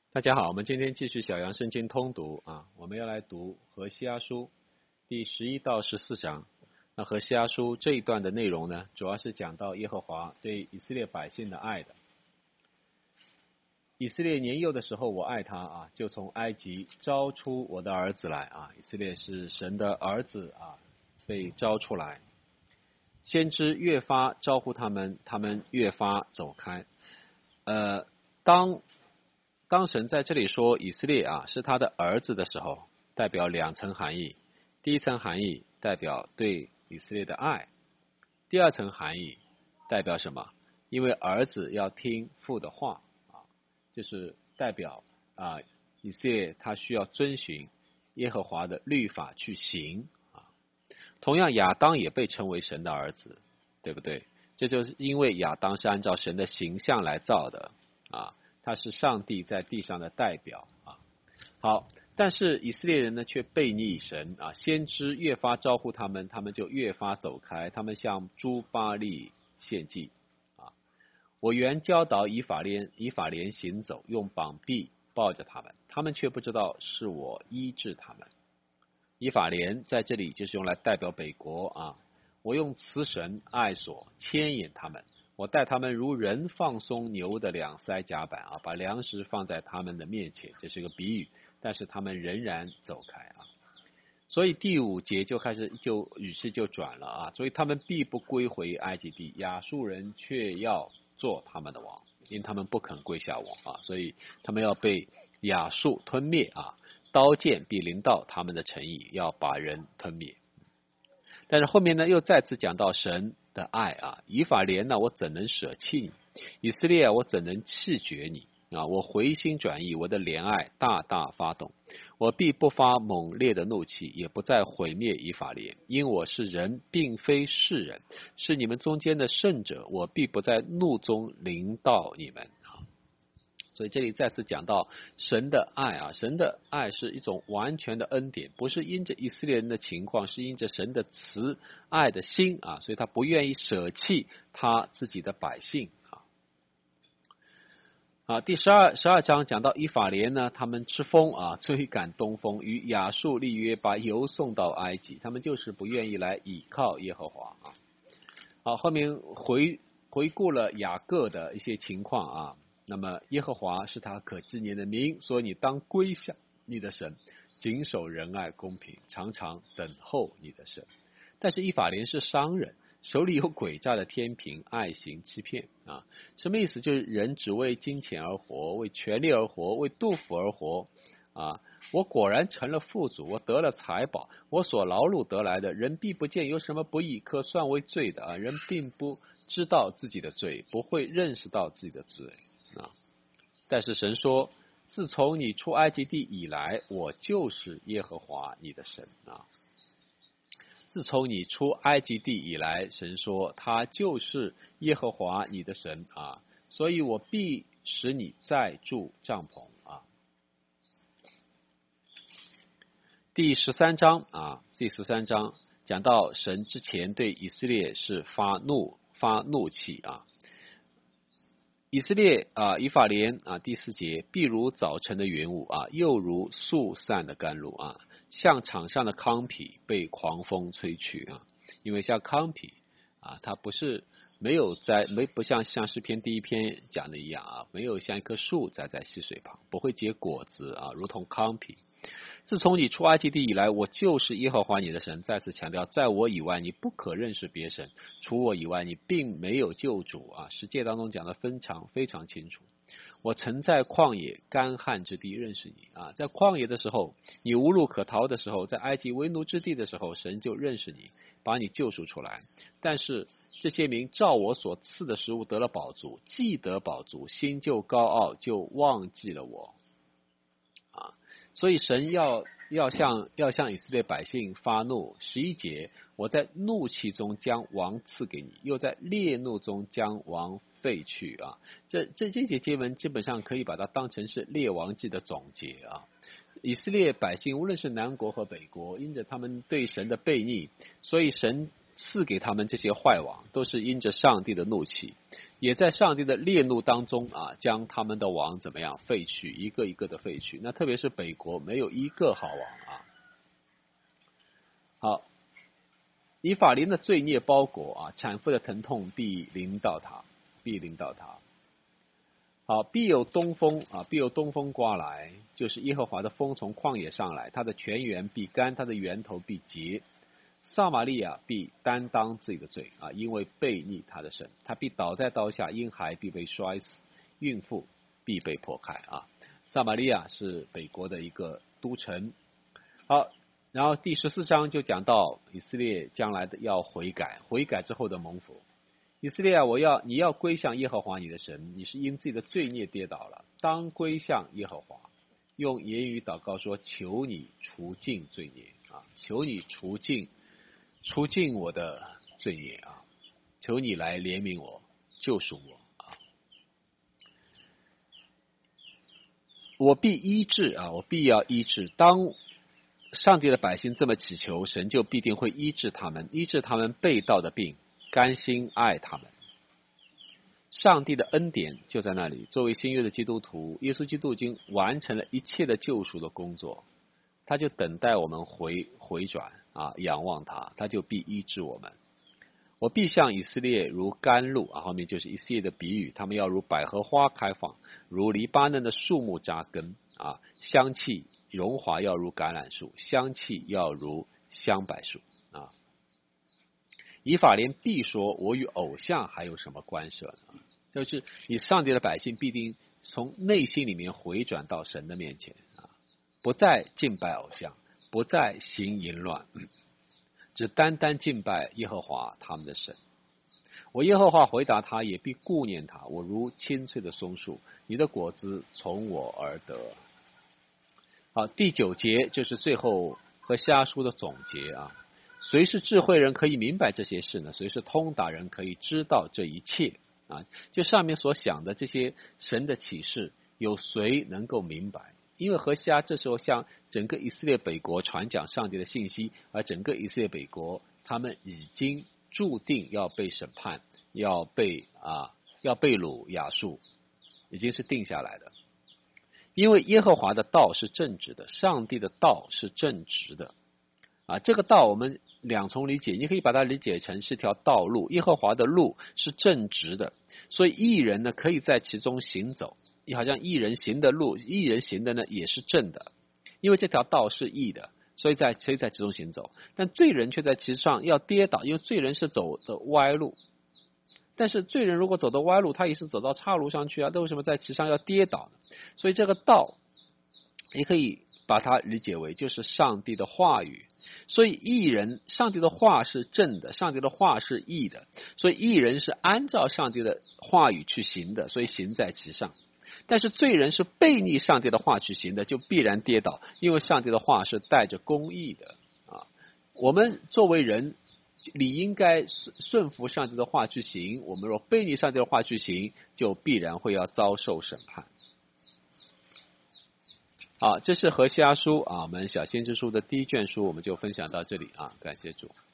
大家好，我们今天继续小杨圣经通读啊，我们要来读何西阿书第11到14章。那何西阿书这一段的内容呢，主要是讲到耶和华对以色列百姓的爱的。以色列年幼的时候，我爱他啊，就从埃及招出我的儿子来啊。以色列是神的儿子啊，被招出来。先知越发招呼他们，他们越发走开。当神在这里说以色列啊是他的儿子的时候，代表两层含义。第一层含义代表对以色列的爱，第二层含义代表什么？因为儿子要听父的话啊，就是代表啊以色列他需要遵循耶和华的律法去行啊。同样亚当也被称为神的儿子，对不对？这就是因为亚当是按照神的形象来造的啊。他是上帝在地上的代表啊。好，但是以色列人呢却背逆神啊，先知越发招呼他们，他们就越发走开，他们向诸巴力献祭啊。我原教导以法莲行走，用膀臂抱着他们，他们却不知道是我医治他们。以法莲在这里就是用来代表北国啊。我用慈神爱所牵引他们，我带他们如人放松牛的两腮甲板啊，把粮食放在他们的面前，这是个比喻，但是他们仍然走开啊。所以第5节就开始语气就转了啊，所以他们必不归回埃及地，亚述人却要做他们的王，因为他们不肯归下我啊，所以他们要被亚述吞灭啊，刀剑必临到他们的城邑，要把人吞灭。但是后面呢，又再次讲到神的爱啊，以法莲呢，我怎能舍弃你？以色列啊，我怎能弃绝你啊？我回心转意，我的怜爱大大发动，我必不发猛烈的怒气，也不再毁灭以法莲，因我是人，并非世人，是你们中间的圣者，我必不在怒中临到你们。所以这里再次讲到神的爱啊，神的爱是一种完全的恩典，不是因着以色列人的情况，是因着神的慈爱的心啊，所以他不愿意舍弃他自己的百姓啊。第十二章讲到以法莲呢，他们吃风啊，追赶东风，与亚述立约，把油送到埃及，他们就是不愿意来倚靠耶和华啊。好，后面回顾了雅各的一些情况啊。那么耶和华是他可纪念的名，所以你当归向你的神，谨守仁爱公平，常常等候你的神。但是以法莲是商人，手里有诡诈的天平，爱行欺骗啊。什么意思？就是人只为金钱而活，为权力而活，为肚腹而活啊。我果然成了富足，我得了财宝，我所劳碌得来的，人必不见有什么不义可算为罪的啊。人并不知道自己的罪，不会认识到自己的罪啊。但是神说，自从你出埃及地以来，我就是耶和华你的神啊。自从你出埃及地以来，神说他就是耶和华你的神啊，所以我必使你再住帐篷啊。第13章讲到神之前对以色列是发怒气啊。以色列啊，以法莲啊，第4节，必如早晨的云雾啊，又如速散的甘露啊，像场上的糠皮被狂风吹去啊。因为像糠皮啊，它不像诗篇第1篇讲的一样啊，没有像一棵树栽在溪水旁，不会结果子啊，如同糠皮。自从你出埃及地以来，我就是耶和华你的神。再次强调，在我以外你不可认识别神，除我以外你并没有救主啊。十诫当中讲的非常清楚。我曾在旷野干旱之地认识你啊，在旷野的时候，你无路可逃的时候，在埃及为奴之地的时候，神就认识你，把你救赎出来。但是这些民照我所赐的食物得了饱足，既得饱足，心就高傲，就忘记了我啊。所以神要向以色列百姓发怒。11节，我在怒气中将王赐给你，又在烈怒中将王废去啊。这节经文基本上可以把它当成是列王记的总结啊。以色列百姓无论是南国和北国，因着他们对神的悖逆，所以神赐给他们这些坏王，都是因着上帝的怒气。 也在上帝的烈怒当中啊，将他们的王怎么样废去，一个一个的废去。那特别是北国没有一个好王啊。好，以法莲的罪孽包裹啊，产妇的疼痛必临到他，必临到他。好，必有东风啊，必有东风刮来，就是耶和华的风从旷野上来，他的泉源必干，他的源头必结。撒玛利亚必担当自己的罪啊，因为悖逆他的神，他必倒在刀下，婴孩必被摔死，孕妇必被破开啊。撒玛利亚是北国的一个都城。好，然后第14章就讲到以色列将来的要悔改，悔改之后的蒙福。以色列啊，你要归向耶和华你的神，你是因自己的罪孽跌倒了，当归向耶和华，用言语祷告说：求你除尽罪孽啊，求你除尽我的罪孽啊，求你来怜悯我，救赎我啊！我必医治啊，我必要医治。当上帝的百姓这么祈求，神就必定会医治他们，医治他们背道的病，甘心爱他们。上帝的恩典就在那里。作为新约的基督徒，耶稣基督已经完成了一切的救赎的工作，他就等待我们回转啊，仰望他，他就必医治我们。我必向以色列如甘露啊，后面就是以色列的比喻，他们要如百合花开放，如黎巴嫩的树木扎根啊，香气荣华要如橄榄树，香气要如香柏树啊。以法莲必说：我与偶像还有什么关涉呢？就是以上帝的百姓必定从内心里面回转到神的面前啊，不再敬拜偶像，不再行淫乱，只单单敬拜耶和华他们的神。我耶和华回答他，也必顾念他。我如青翠的松树，你的果子从我而得。好，第9节就是最后和瞎书的总结啊。谁是智慧人可以明白这些事呢？谁是通达人可以知道这一切啊？就上面所想的这些神的启示，有谁能够明白？因为何西阿这时候向整个以色列北国传讲上帝的信息，而整个以色列北国他们已经注定要被审判，要被掳亚述，已经是定下来的。因为耶和华的道是正直的，上帝的道是正直的啊。这个道我们两重理解，你可以把它理解成是条道路，耶和华的路是正直的，所以义人呢可以在其中行走，好像义人行的路，义人行的呢也是正的，因为这条道是义的，所以在其中行走。但罪人却在其上要跌倒，因为罪人是走的歪路。但是罪人如果走的歪路，他也是走到岔路上去啊，那为什么在其上要跌倒呢？所以这个道也可以把它理解为就是上帝的话语。所以义人，上帝的话是正的，上帝的话是义的，所以义人是按照上帝的话语去行的，所以行在其上。但是罪人是背逆上帝的话去行的，就必然跌倒，因为上帝的话是带着公义的啊。我们作为人理应该顺服上帝的话去行，我们若背逆上帝的话去行，就必然会要遭受审判。好，这是何西阿书啊，我们小先知书的第1卷书，我们就分享到这里啊，感谢主。